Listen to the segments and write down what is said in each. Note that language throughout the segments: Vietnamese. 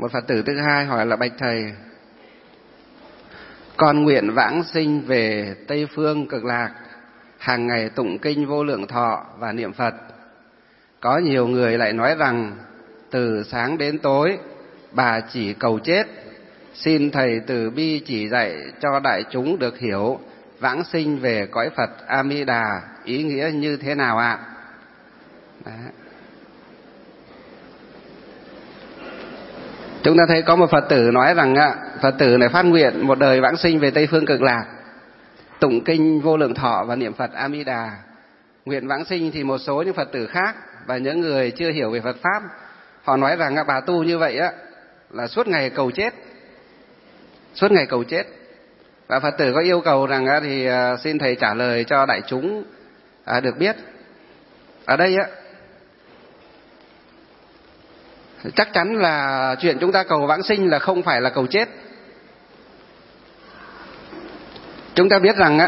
Một Phật tử thứ hai hỏi là: bạch thầy, con nguyện vãng sinh về Tây Phương Cực Lạc, hàng ngày tụng kinh Vô Lượng Thọ và niệm Phật. Có nhiều người lại nói rằng từ sáng đến tối bà chỉ cầu chết. Xin thầy từ bi chỉ dạy cho đại chúng được hiểu vãng sinh về cõi Phật A Di Đà ý nghĩa như thế nào ạ? Chúng ta thấy có một Phật tử nói rằng Phật tử này phát nguyện một đời vãng sinh về Tây Phương Cực Lạc, tụng kinh Vô Lượng Thọ và niệm Phật A Di Đà. Nguyện vãng sinh thì một số những Phật tử khác và những người chưa hiểu về Phật pháp, họ nói rằng bà tu như vậy là suốt ngày cầu chết, suốt ngày cầu chết. Và Phật tử có yêu cầu rằng thì xin thầy trả lời cho đại chúng được biết. Ở đây chắc chắn là chuyện chúng ta cầu vãng sinh là không phải là cầu chết. Chúng ta biết rằng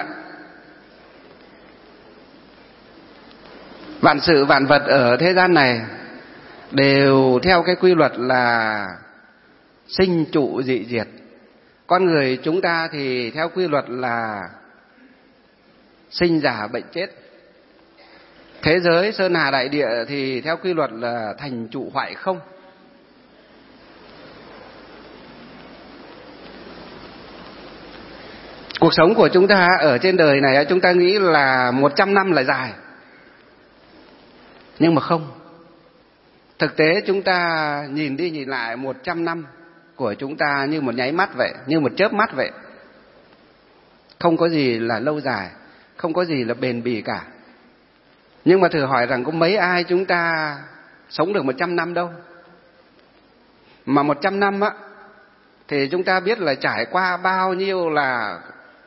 vạn sự vạn vật ở thế gian này đều theo cái quy luật là sinh trụ dị diệt. Con người chúng ta thì theo quy luật là sinh già bệnh chết. Thế giới sơn hà đại địa thì theo quy luật là thành trụ hoại không. Cuộc sống của chúng ta ở trên đời này chúng ta nghĩ là 100 năm là dài. Nhưng mà không. Thực tế chúng ta nhìn đi nhìn lại 100 năm của chúng ta như một nháy mắt vậy, như một chớp mắt vậy. Không có gì là lâu dài, không có gì là bền bỉ cả. Nhưng mà thử hỏi rằng có mấy ai chúng ta sống được 100 năm đâu. Mà 100 năm thì chúng ta biết là trải qua bao nhiêu là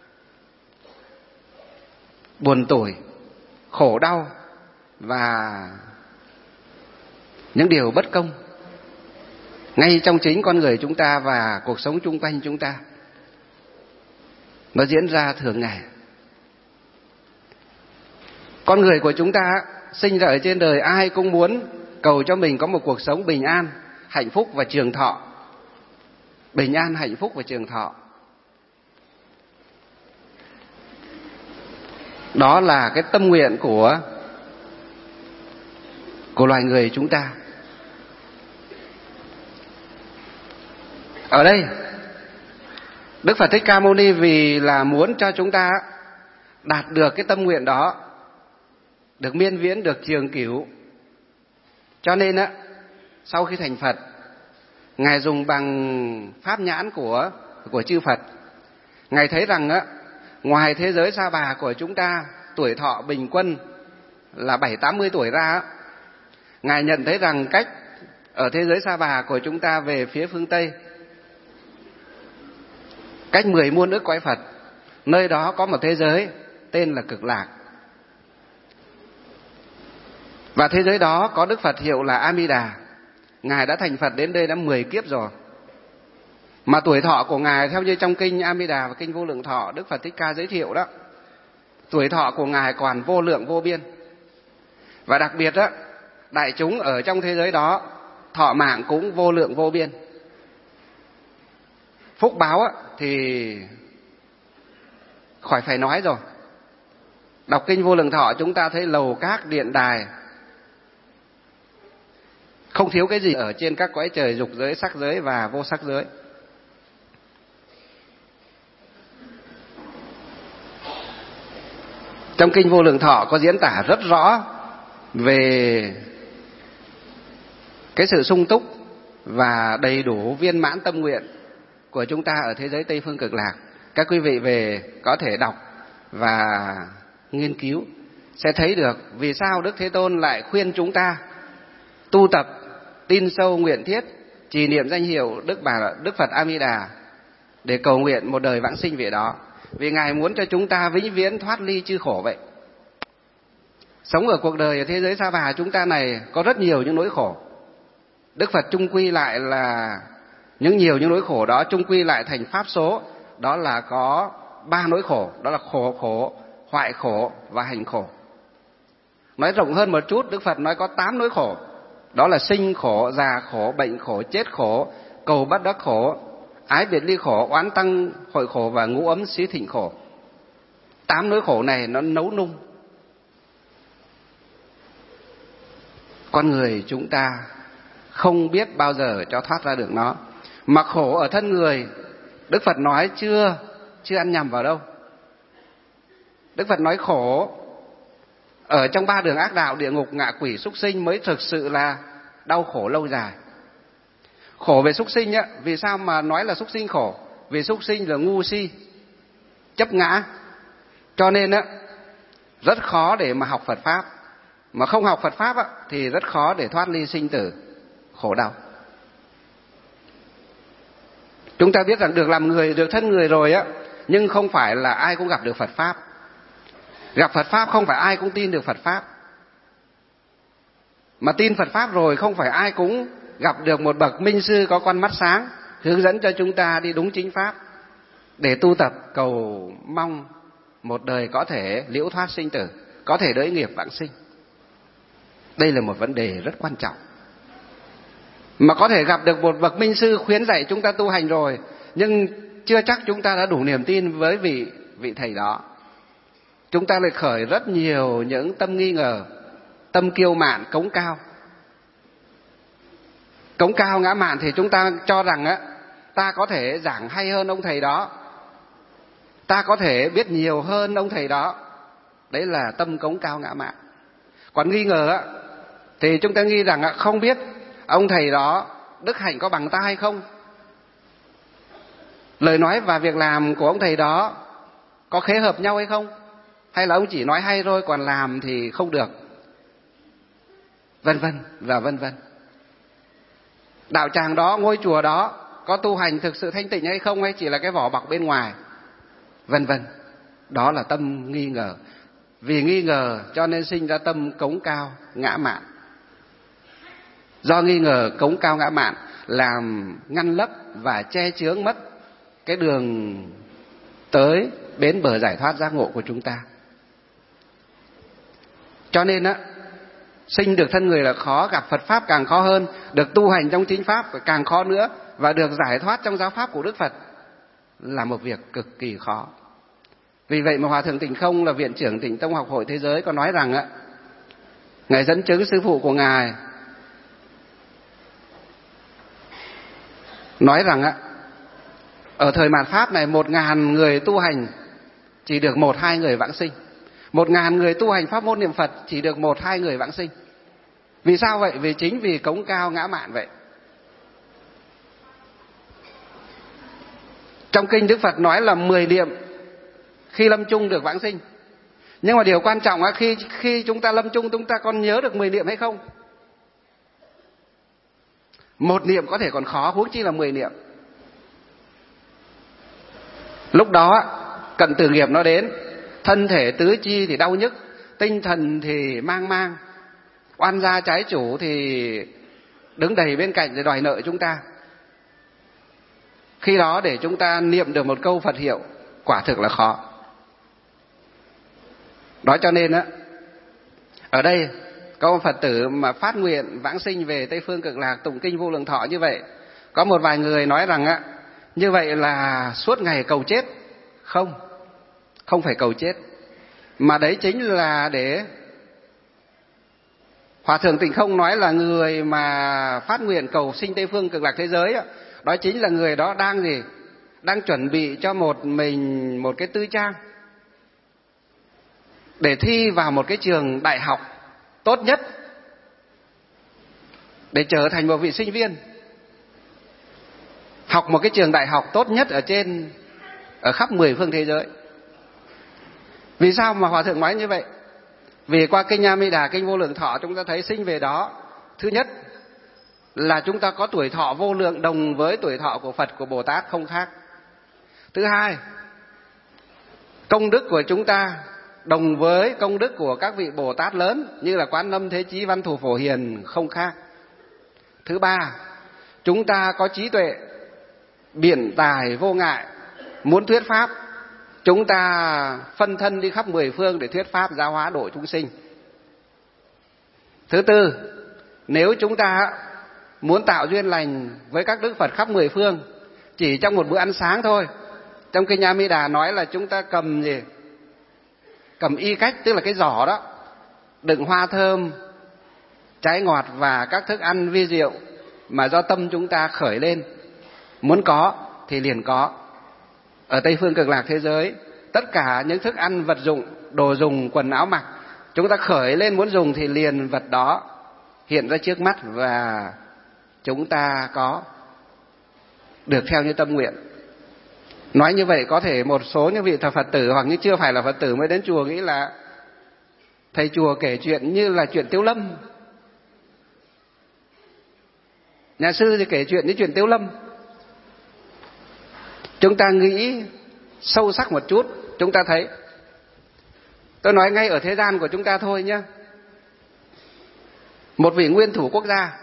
buồn tủi, khổ đau và những điều bất công ngay trong chính con người chúng ta và cuộc sống chung quanh chúng ta. Nó diễn ra thường ngày. Con người của chúng ta sinh ra ở trên đời ai cũng muốn cầu cho mình có một cuộc sống bình an, hạnh phúc và trường thọ. Bình an, hạnh phúc và trường thọ. Đó là cái tâm nguyện của loài người chúng ta. Ở đây Đức Phật Thích Ca Mâu Ni vì là muốn cho chúng ta đạt được cái tâm nguyện đó, được miên viễn, được trường cửu, cho nên sau khi thành Phật, Ngài dùng bằng pháp nhãn của chư Phật, Ngài thấy rằng ngoài thế giới Sa Bà của chúng ta tuổi thọ bình quân là 70-80 tuổi ra, Ngài nhận thấy rằng cách ở thế giới Sa Bà của chúng ta về phía phương Tây, cách 10 muôn ức cõi Phật, nơi đó có một thế giới tên là Cực Lạc. Và thế giới đó có Đức Phật hiệu là A Di Đà. Ngài đã thành Phật đến đây đã 10 kiếp rồi. Mà tuổi thọ của Ngài theo như trong kinh A Di Đà và kinh Vô Lượng Thọ Đức Phật Thích Ca giới thiệu đó, tuổi thọ của Ngài còn vô lượng vô biên. Và đặc biệt đại chúng ở trong thế giới đó thọ mạng cũng vô lượng vô biên. Phúc báo thì khỏi phải nói rồi. Đọc kinh Vô Lượng Thọ chúng ta thấy lầu các điện đài, không thiếu cái gì ở trên các cõi trời dục giới, sắc giới và vô sắc giới. Trong kinh Vô Lượng Thọ có diễn tả rất rõ về cái sự sung túc và đầy đủ viên mãn tâm nguyện của chúng ta ở thế giới Tây Phương Cực Lạc. Các quý vị về có thể đọc và nghiên cứu sẽ thấy được vì sao Đức Thế Tôn lại khuyên chúng ta tu tập, tin sâu nguyện thiết, trì niệm danh hiệu Đức Phật A Di Đà để cầu nguyện một đời vãng sinh về đó. Vì Ngài muốn cho chúng ta vĩnh viễn thoát ly chư khổ vậy. Sống ở cuộc đời ở thế giới Sa Bà chúng ta này có rất nhiều những nỗi khổ. Đức Phật chung quy lại là nhiều những nỗi khổ đó chung quy lại thành pháp số, đó là có 3 nỗi khổ, đó là khổ, hoại khổ và hành khổ. Nói rộng hơn một chút, Đức Phật nói có 8 nỗi khổ, đó là sinh khổ, già khổ, bệnh khổ, chết khổ, cầu bất đắc khổ, ái biệt ly khổ, oán tăng hội khổ và ngũ ấm xí thịnh khổ. 8 nỗi khổ này nó nấu nung con người chúng ta không biết bao giờ cho thoát ra được nó. Mà khổ ở thân người, Đức Phật nói chưa ăn nhầm vào đâu. Đức Phật nói khổ ở trong 3 đường ác đạo, địa ngục, ngạ quỷ, súc sinh mới thực sự là đau khổ lâu dài. Khổ về súc sinh á, vì sao mà nói là súc sinh khổ? Vì súc sinh là ngu si, chấp ngã, cho nên á rất khó để mà học Phật pháp. Mà không học Phật pháp á thì rất khó để thoát ly sinh tử khổ đau. Chúng ta biết rằng được làm người, được thân người rồi á, nhưng không phải là ai cũng gặp được Phật pháp. Gặp Phật pháp không phải ai cũng tin được Phật pháp. Mà tin Phật pháp rồi không phải ai cũng gặp được một bậc minh sư có con mắt sáng hướng dẫn cho chúng ta đi đúng chính pháp để tu tập cầu mong một đời có thể liễu thoát sinh tử, có thể đỡ nghiệp vãng sinh. Đây là một vấn đề rất quan trọng. Mà có thể gặp được một bậc minh sư khuyến dạy chúng ta tu hành rồi, nhưng chưa chắc chúng ta đã đủ niềm tin với vị thầy đó. Chúng ta lại khởi rất nhiều những tâm nghi ngờ, tâm kiêu mạn, cống cao. Cống cao ngã mạn thì chúng ta cho rằng á, ta có thể giảng hay hơn ông thầy đó, ta có thể biết nhiều hơn ông thầy đó. Đấy là tâm cống cao ngã mạn. Còn nghi ngờ á, thì chúng ta nghi rằng á, không biết ông thầy đó đức hạnh có bằng ta hay không, lời nói và việc làm của ông thầy đó có khế hợp nhau hay không, hay là ông chỉ nói hay thôi còn làm thì không được, vân vân và vân vân. Đạo tràng đó, ngôi chùa đó có tu hành thực sự thanh tịnh hay không, hay chỉ là cái vỏ bọc bên ngoài, vân vân. Đó là tâm nghi ngờ. Vì nghi ngờ cho nên sinh ra tâm cống cao ngã mạn. Do nghi ngờ cống cao ngã mạn làm ngăn lấp và che chướng mất cái đường tới bến bờ giải thoát giác ngộ của chúng ta. Cho nên á, sinh được thân người là khó, gặp Phật pháp càng khó hơn, được tu hành trong chính pháp càng khó nữa, và được giải thoát trong giáo pháp của Đức Phật là một việc cực kỳ khó. Vì vậy mà Hòa thượng Tịnh Không là viện trưởng Tịnh Tông Học Hội Thế Giới có nói rằng á, ngài dẫn chứng sư phụ của ngài nói rằng á, ở thời mạt pháp này 1.000 người tu hành chỉ được 1-2 người vãng sinh. 1.000 người tu hành pháp môn niệm Phật chỉ được 1-2 người vãng sinh. Vì sao vậy? Vì chính vì cống cao ngã mạn vậy. Trong kinh Đức Phật nói là 10 niệm khi lâm chung được vãng sinh. Nhưng mà điều quan trọng là khi chúng ta lâm chung, chúng ta còn nhớ được 10 niệm hay không? 1 niệm có thể còn khó, huống chi là 10 niệm. Lúc đó cận tử nghiệp nó đến, thân thể tứ chi thì đau nhức, tinh thần thì mang, oan gia trái chủ thì đứng đầy bên cạnh để đòi nợ chúng ta. Khi đó để chúng ta niệm được một câu Phật hiệu quả thực là khó. Đó cho nên á, ở đây có một Phật tử mà phát nguyện vãng sinh về Tây Phương Cực Lạc tụng kinh Vô Lượng Thọ như vậy, có một vài người nói rằng á, như vậy là suốt ngày cầu chết. Không phải cầu chết, mà đấy chính là để Hòa thượng Tịnh Không nói là người mà phát nguyện cầu sinh Tây Phương Cực Lạc thế giới á, đó chính là người đó đang gì? Đang chuẩn bị cho mình một cái tư trang để thi vào một cái trường đại học tốt nhất, để trở thành một vị sinh viên, học một cái trường đại học tốt nhất ở khắp 10 phương thế giới. Vì sao mà Hòa thượng nói như vậy? Vì qua kinh A Di Đà, kinh Vô Lượng Thọ chúng ta thấy sinh về đó, thứ nhất là chúng ta có tuổi thọ vô lượng đồng với tuổi thọ của Phật, của Bồ Tát không khác. Thứ hai, công đức của chúng ta đồng với công đức của các vị Bồ Tát lớn như là Quán Lâm, Thế Chí, Văn Thù, Phổ Hiền không khác. Thứ ba, chúng ta có trí tuệ biện tài vô ngại, muốn thuyết pháp, chúng ta phân thân đi khắp 10 phương để thuyết pháp giáo hóa độ chúng sinh. Thứ tư, nếu chúng ta muốn tạo duyên lành với các đức Phật khắp mười phương chỉ trong một bữa ăn sáng thôi. Trong kinh A Di Đà nói là chúng ta cầm gì? Cầm y cách, tức là cái giỏ đó, đựng hoa thơm, trái ngọt và các thức ăn vi diệu mà do tâm chúng ta khởi lên, muốn có thì liền có. Ở Tây phương Cực Lạc thế giới, tất cả những thức ăn, vật dụng, đồ dùng, quần áo mặc, chúng ta khởi lên muốn dùng thì liền vật đó hiện ra trước mắt và chúng ta có được theo như tâm nguyện. Nói như vậy có thể một số những vị Phật tử hoặc như chưa phải là Phật tử mới đến chùa nghĩ là thầy chùa kể chuyện như là chuyện Tiếu Lâm. Nhà sư thì kể chuyện như chuyện Tiếu Lâm. Chúng ta nghĩ sâu sắc một chút, chúng ta thấy. Tôi nói ngay ở thế gian của chúng ta thôi nhé. Một vị nguyên thủ quốc gia,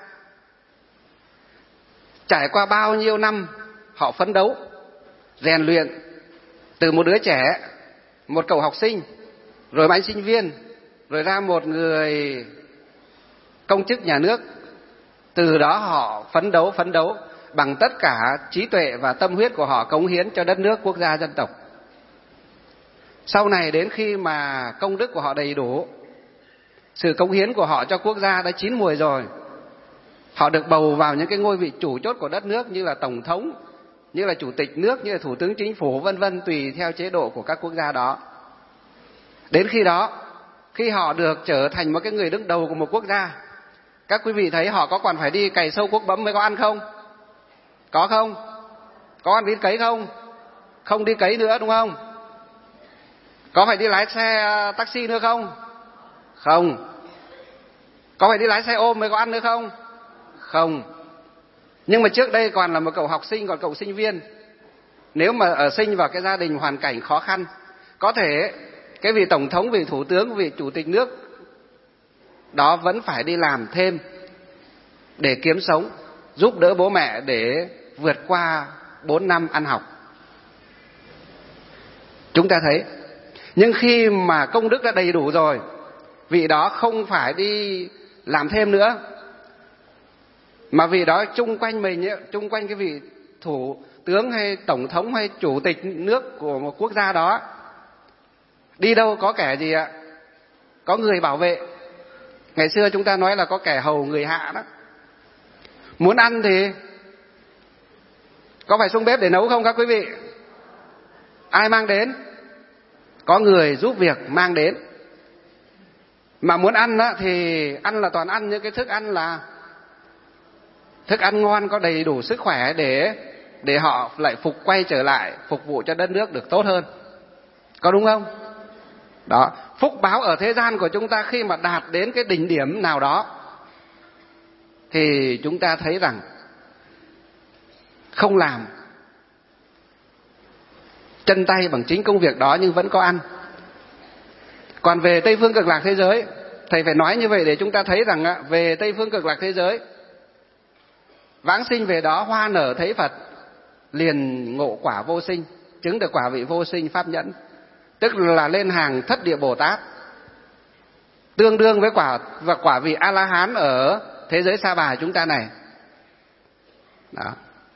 trải qua bao nhiêu năm họ phấn đấu, rèn luyện, từ một đứa trẻ, một cậu học sinh, rồi anh sinh viên, rồi ra một người công chức nhà nước. Từ đó họ phấn đấu bằng tất cả trí tuệ và tâm huyết của họ, cống hiến cho đất nước, quốc gia, dân tộc. Sau này đến khi mà công đức của họ đầy đủ, sự cống hiến của họ cho quốc gia đã chín mùi rồi, họ được bầu vào những cái ngôi vị chủ chốt của đất nước, như là tổng thống, như là chủ tịch nước, như là thủ tướng chính phủ, vân vân, tùy theo chế độ của các quốc gia đó. Đến khi đó, khi họ được trở thành một cái người đứng đầu của một quốc gia, các quý vị thấy họ có còn phải đi cày sâu cuốc bấm mới có ăn không? Có không? Có ăn đi cấy không? Không đi cấy nữa, đúng không? Có phải đi lái xe taxi nữa không? Không. Có phải đi lái xe ôm mới có ăn nữa không? Không. Nhưng mà trước đây còn là một cậu học sinh, còn cậu sinh viên, nếu mà sinh vào cái gia đình hoàn cảnh khó khăn, có thể cái vị tổng thống, vị thủ tướng, vị chủ tịch nước đó vẫn phải đi làm thêm để kiếm sống, giúp đỡ bố mẹ để vượt qua 4 năm ăn học. Chúng ta thấy. Nhưng khi mà công đức đã đầy đủ rồi, vị đó không phải đi làm thêm nữa, mà vị đó chung quanh mình, chung quanh cái vị thủ tướng hay tổng thống hay chủ tịch nước của một quốc gia đó, đi đâu có kẻ gì ạ? Có người bảo vệ. Ngày xưa chúng ta nói là có kẻ hầu người hạ đó. Muốn ăn thì có phải xuống bếp để nấu không các quý vị? Ai mang đến? Có người giúp việc mang đến. Mà muốn ăn đó, thì ăn là toàn ăn những cái thức ăn là thức ăn ngon, có đầy đủ sức khỏe để họ lại quay trở lại phục vụ cho đất nước được tốt hơn. Có đúng không? Đó, phúc báo ở thế gian của chúng ta khi mà đạt đến cái đỉnh điểm nào đó thì chúng ta thấy rằng không làm chân tay bằng chính công việc đó nhưng vẫn có ăn. Còn về Tây phương Cực Lạc thế giới, thầy phải nói như vậy để chúng ta thấy rằng về Tây phương Cực Lạc thế giới, vãng sinh về đó hoa nở thấy Phật, liền ngộ quả vô sinh, chứng được quả vị vô sinh pháp nhẫn, tức là lên hàng thất địa Bồ Tát, tương đương với quả vị A La Hán ở thế giới Sa Bà chúng ta này. Đó.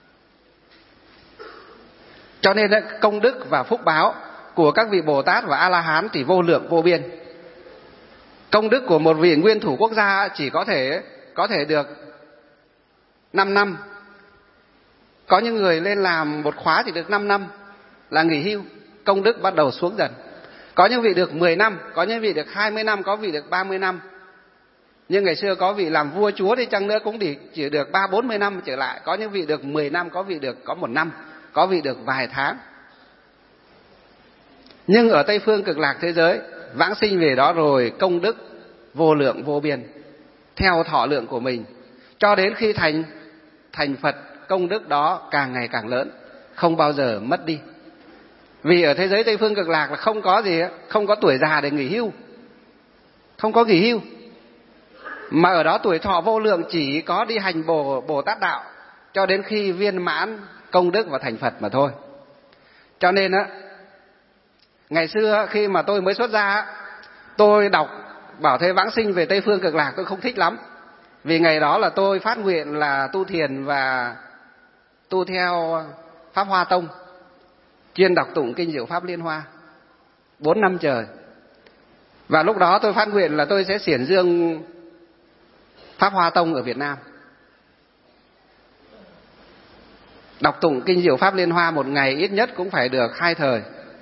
Cho nên công đức và phúc báo của các vị Bồ Tát và A La Hán thì vô lượng vô biên. Công đức của một vị nguyên thủ quốc gia chỉ có thể được 5 năm. Có những người lên làm một khóa chỉ được 5 năm là nghỉ hưu, công đức bắt đầu xuống dần. Có những vị được 10 năm, có những vị được 20 năm, có vị được 30 năm. Nhưng ngày xưa có vị làm vua chúa đi chăng nữa cũng chỉ được 30-40 năm trở lại. Có những vị được 10 năm, có vị được có 1 năm, có vị được vài tháng. Nhưng ở Tây phương Cực Lạc thế giới, vãng sinh về đó rồi công đức vô lượng vô biên, theo thọ lượng của mình, cho đến khi thành Phật, công đức đó càng ngày càng lớn, không bao giờ mất đi. Vì ở thế giới Tây phương Cực Lạc là không có gì, không có tuổi già để nghỉ hưu, không có nghỉ hưu, mà ở đó tuổi thọ vô lượng, chỉ có đi hành Bồ Tát đạo cho đến khi viên mãn công đức và thành Phật mà thôi. Cho nên ngày xưa khi mà tôi mới xuất gia, tôi đọc bảo thế vãng sinh về Tây phương Cực Lạc tôi không thích lắm. Vì ngày đó là tôi phát nguyện là tu thiền và tu theo Pháp Hoa Tông, chuyên đọc tụng kinh Diệu Pháp Liên Hoa 4 năm trời. Và lúc đó tôi phát nguyện là tôi sẽ xiển dương Pháp Hoa Tông ở Việt Nam. Đọc tụng kinh Diệu Pháp Liên Hoa một ngày ít nhất cũng phải được 2 thời.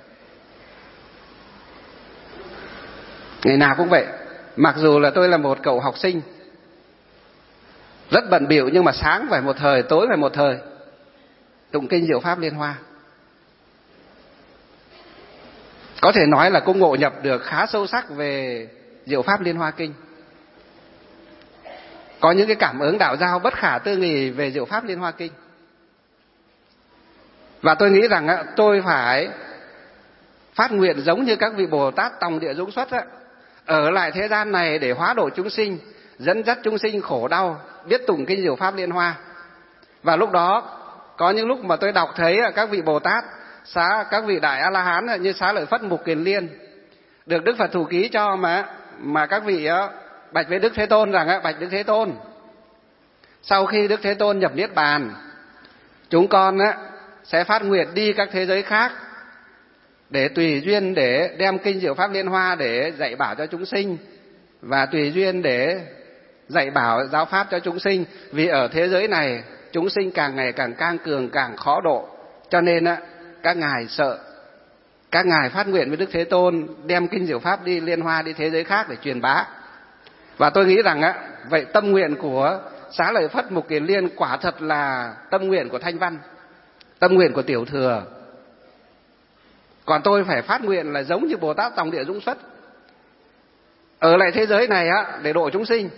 Ngày nào cũng vậy. Mặc dù là tôi là một cậu học sinh rất bận bịu, nhưng mà sáng phải một thời, tối phải một thời tụng kinh Diệu Pháp Liên Hoa. Có thể nói là cũng ngộ nhập được khá sâu sắc về Diệu Pháp Liên Hoa Kinh. Có những cái cảm ứng đạo giao bất khả tư nghị về Diệu Pháp Liên Hoa Kinh. Và tôi nghĩ rằng tôi phải phát nguyện giống như các vị Bồ Tát Tòng Địa Dũng Xuất, ở lại thế gian này để hóa độ chúng sinh, dẫn dắt chúng sinh khổ đau, biết tụng kinh Diệu Pháp Liên Hoa. Và lúc đó có những lúc mà tôi đọc thấy các vị Bồ Tát, các vị Đại A-la-hán như Xá Lợi Phất, Mục Kiền Liên được Đức Phật thủ ký cho, mà các vị bạch với Đức Thế Tôn rằng: bạch Đức Thế Tôn, sau khi Đức Thế Tôn nhập Niết Bàn, chúng con sẽ phát nguyện đi các thế giới khác để tùy duyên để đem kinh Diệu Pháp Liên Hoa để dạy bảo cho chúng sinh, và tùy duyên để dạy bảo giáo pháp cho chúng sinh. Vì ở thế giới này chúng sinh càng ngày càng cang cường, càng khó độ, cho nên các ngài sợ. Các ngài phát nguyện với Đức Thế Tôn đem kinh Diệu Pháp đi Liên Hoa đi thế giới khác để truyền bá. Và tôi nghĩ rằng vậy tâm nguyện của Xá Lợi Phất, Mục Kiền Liên quả thật là tâm nguyện của Thanh Văn, tâm nguyện của Tiểu Thừa. Còn tôi phải phát nguyện là giống như Bồ Tát Tòng Địa Dũng Xuất, ở lại thế giới này để độ chúng sinh.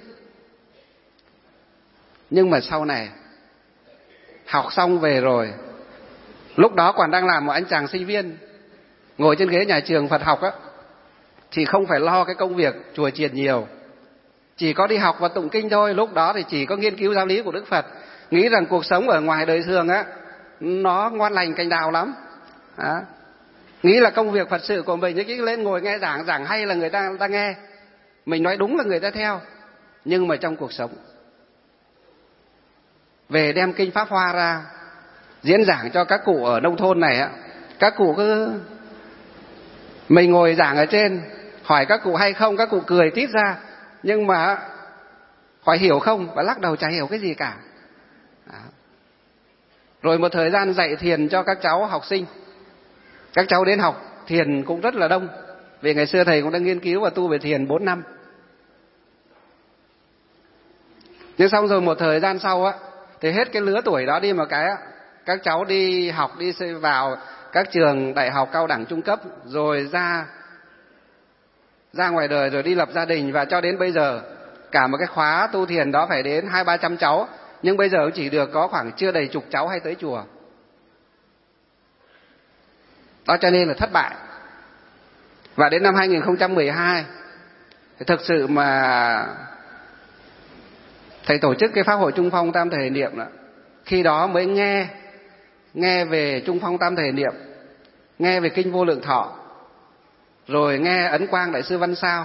Nhưng mà sau này học xong về rồi, lúc đó còn đang làm một anh chàng sinh viên, ngồi trên ghế nhà trường Phật học thì không phải lo cái công việc chùa chiền nhiều, chỉ có đi học và tụng kinh thôi. Lúc đó thì chỉ có nghiên cứu giáo lý của Đức Phật, nghĩ rằng cuộc sống ở ngoài đời thường nó ngon lành cành đào lắm. Nghĩ là công việc Phật sự của mình chỉ lên ngồi nghe giảng hay là người ta nghe, mình nói đúng là người ta theo. Nhưng mà trong cuộc sống, về đem kinh Pháp Hoa ra diễn giảng cho các cụ ở nông thôn này, các cụ cứ, mình ngồi giảng ở trên, hỏi các cụ hay không, các cụ cười tít ra, nhưng mà hỏi hiểu không, và lắc đầu chả hiểu cái gì cả. Rồi một thời gian dạy thiền cho các cháu học sinh, các cháu đến học thiền cũng rất là đông, vì ngày xưa thầy cũng đang nghiên cứu và tu về thiền 4 năm. Nhưng xong rồi một thời gian sau thì hết cái lứa tuổi đó đi một cái, các cháu đi học, đi vào các trường đại học, cao đẳng, trung cấp, rồi ra ngoài đời, rồi đi lập gia đình. Và cho đến bây giờ cả một cái khóa tu thiền đó phải đến 200-300 cháu, nhưng bây giờ chỉ được có khoảng chưa đầy chục cháu hay tới chùa. Đó cho nên là thất bại. Và đến năm 2012 thì thực sự mà thầy tổ chức cái Pháp hội Trung Phong Tam Thể Niệm, khi đó mới nghe về Trung Phong Tam Thể Niệm, nghe về kinh Vô Lượng Thọ, rồi nghe Ấn Quang Đại sư Văn Sao,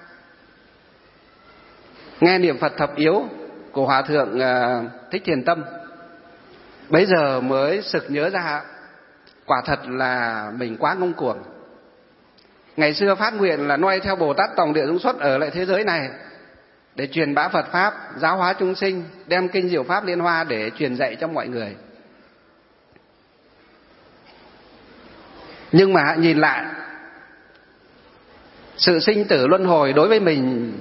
nghe niệm Phật thập yếu của Hòa Thượng Thích Thiền Tâm. Bấy giờ mới sực nhớ ra, quả thật là mình quá ngông cuồng. Ngày xưa phát nguyện là noi theo Bồ Tát Tòng Địa Dũng Xuất ở lại thế giới này để truyền bá Phật Pháp, giáo hóa chúng sinh, đem kinh Diệu Pháp Liên Hoa để truyền dạy cho mọi người. Nhưng mà nhìn lại, sự sinh tử luân hồi đối với mình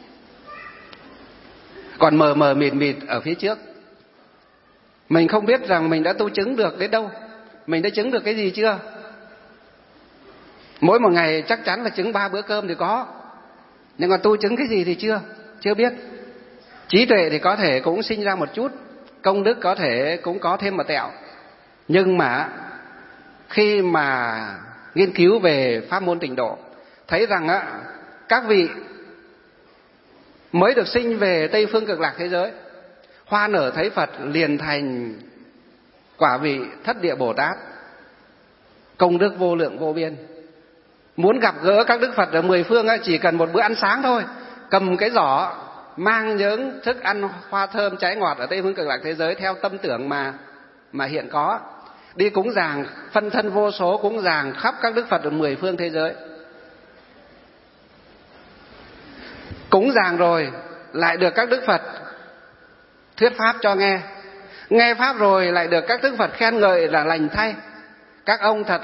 còn mờ mờ mịt mịt ở phía trước. Mình không biết rằng mình đã tu chứng được đến đâu, mình đã chứng được cái gì chưa. Mỗi một ngày chắc chắn là chứng 3 bữa cơm thì có, nhưng mà tu chứng cái gì thì chưa biết. Trí tuệ thì có thể cũng sinh ra một chút, công đức có thể cũng có thêm một tẹo. Nhưng mà khi mà nghiên cứu về pháp môn tịnh độ, thấy rằng các vị mới được sinh về Tây Phương Cực Lạc thế giới, hoa nở thấy Phật liền thành quả vị Thất Địa Bồ Tát, công đức vô lượng vô biên. Muốn gặp gỡ các Đức Phật ở 10 phương chỉ cần một bữa ăn sáng thôi, cầm cái giỏ mang những thức ăn hoa thơm trái ngọt ở Tây phương Cực Lạc thế giới theo tâm tưởng mà hiện có, đi cúng dường phân thân vô số, cúng dường khắp các đức Phật ở 10 phương thế giới. Cúng dường rồi lại được các đức Phật thuyết pháp cho nghe, nghe pháp rồi lại được các đức Phật khen ngợi là lành thay. Các ông thật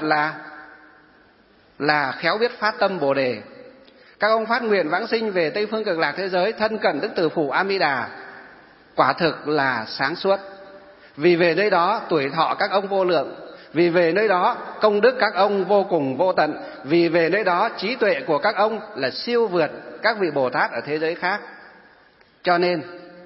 là khéo biết phát tâm Bồ đề. Các ông phát nguyện vãng sinh về Tây phương Cực Lạc thế giới, thân cận Đức Từ Phụ A Di Đà, quả thực là sáng suốt. Vì về nơi đó tuổi thọ các ông vô lượng, vì về nơi đó công đức các ông vô cùng vô tận, vì về nơi đó trí tuệ của các ông là siêu vượt các vị Bồ Tát ở thế giới khác. Cho nên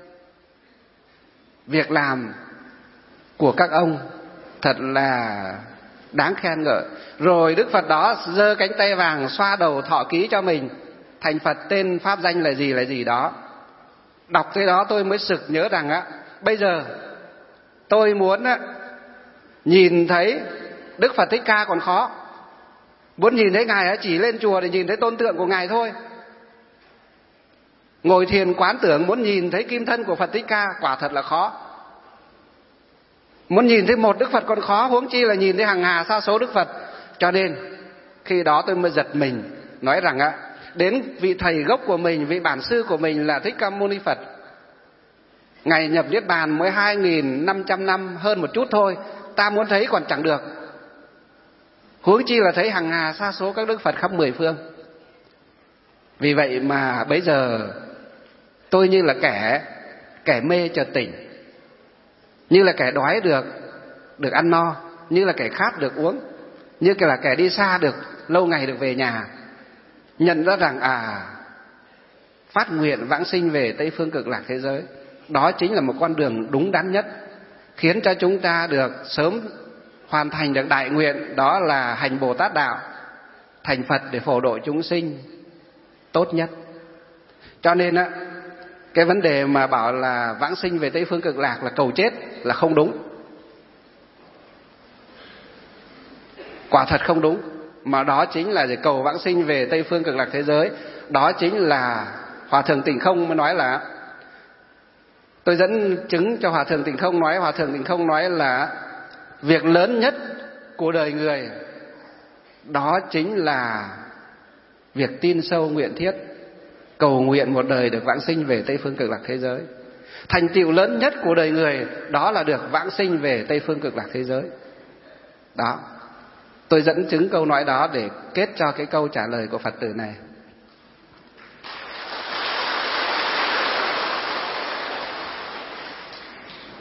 việc làm của các ông thật là đáng khen ngợi. Rồi Đức Phật đó giơ cánh tay vàng xoa đầu thọ ký cho mình, thành Phật tên pháp danh là gì đó. Đọc thế đó tôi mới sực nhớ rằng bây giờ tôi muốn nhìn thấy Đức Phật Thích Ca còn khó. Muốn nhìn thấy Ngài chỉ lên chùa để nhìn thấy tôn tượng của Ngài thôi. Ngồi thiền quán tưởng muốn nhìn thấy kim thân của Phật Thích Ca quả thật là khó. Muốn nhìn thấy một Đức Phật còn khó, huống chi là nhìn thấy hàng hà sa số Đức Phật. Cho nên khi đó tôi mới giật mình, nói rằng đến vị thầy gốc của mình, vị bản sư của mình là Thích Ca Mâu Ni Phật, Ngài nhập Niết Bàn mới 2.500 năm hơn một chút thôi, ta muốn thấy còn chẳng được, huống chi là thấy hàng hà sa số các Đức Phật khắp 10 phương. Vì vậy mà bây giờ tôi như là kẻ mê chợt tỉnh, như là kẻ đói được ăn no, như là kẻ khát được uống, như là kẻ đi xa được lâu ngày được về nhà, nhận ra rằng phát nguyện vãng sinh về Tây phương Cực Lạc thế giới, đó chính là một con đường đúng đắn nhất, khiến cho chúng ta được sớm hoàn thành được đại nguyện, đó là hành Bồ Tát đạo, thành Phật để phổ độ chúng sinh tốt nhất. Cho nên cái vấn đề mà bảo là vãng sinh về Tây phương Cực Lạc là cầu chết là không đúng, quả thật không đúng. Mà đó chính là để cầu vãng sinh về Tây phương Cực Lạc thế giới. Đó chính là Hòa Thượng Tịnh Không mới nói là, tôi dẫn chứng cho Hòa Thượng Tịnh Không nói, Hòa Thượng Tịnh Không nói là việc lớn nhất của đời người đó chính là việc tin sâu nguyện thiết, cầu nguyện một đời được vãng sinh về Tây phương Cực Lạc thế giới. Thành tựu lớn nhất của đời người đó là được vãng sinh về Tây phương Cực Lạc thế giới. Đó, tôi dẫn chứng câu nói đó để kết cho cái câu trả lời của Phật tử này.